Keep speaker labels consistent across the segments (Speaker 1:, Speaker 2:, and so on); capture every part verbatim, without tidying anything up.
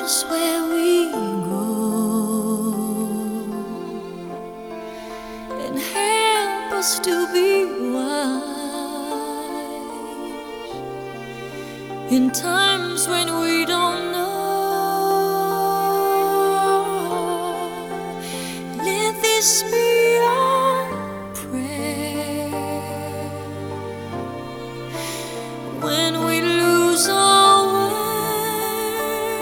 Speaker 1: us where we go and help us to be wise in times when we don't know. Let this be our prayer when we lose our way.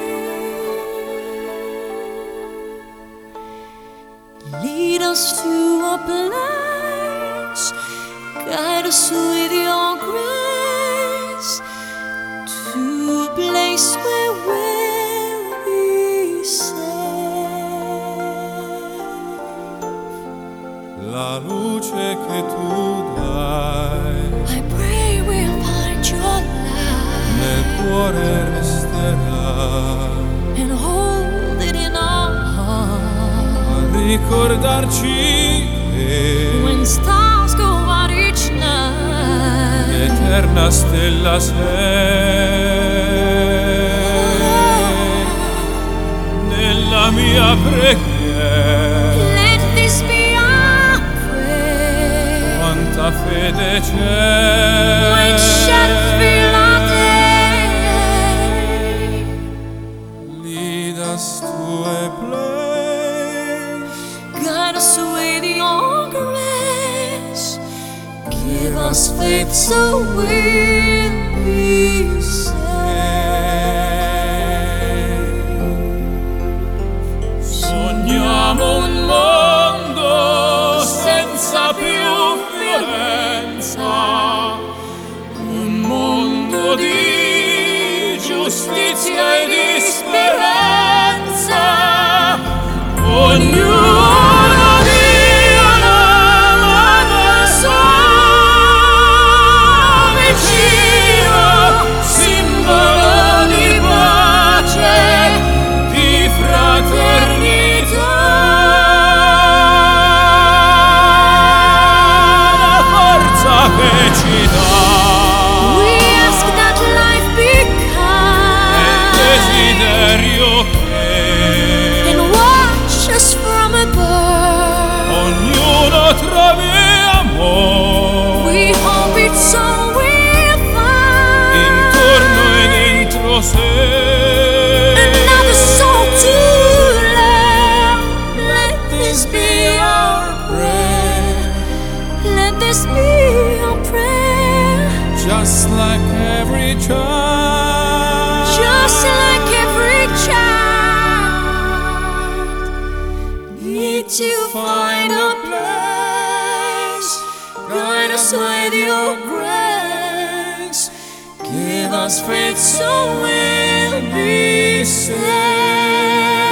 Speaker 1: Lead us to a place, guide us with your grace, to a place where we'll be safe.
Speaker 2: La luce che tu dai
Speaker 1: I pray we'll find your light
Speaker 2: nel cuore resterà,
Speaker 1: and hold it in our heart
Speaker 2: a ricordarci che
Speaker 1: when stars go out each night.
Speaker 2: l'eterna stella sei nella mia preghiera.
Speaker 1: Let this be our prayer
Speaker 2: Quanta fede c'è
Speaker 1: when shadows fill our day.
Speaker 2: Lead us to a place,
Speaker 1: Guide us with your grace, give us faith so we'll be safe.
Speaker 2: sogniamo un mondo senza più violenza, un mondo di giustizia e di speranza. Ognuno dia la sua vicino, simbolo di pace, di fraternità. La forza che ci dà
Speaker 1: We ask that life be
Speaker 2: è il
Speaker 1: kind
Speaker 2: desiderio che
Speaker 1: and watch us from above.
Speaker 2: ognuno trovi amore
Speaker 1: We hope it's all we'll find.
Speaker 2: intorno e dentro sé.
Speaker 1: Another soul to love. Let this be our prayer. Let this be our prayer.
Speaker 2: Just like every child,
Speaker 1: Just like every child, need to find a place. Guide us with your grace. Give us faith so we'll be safe.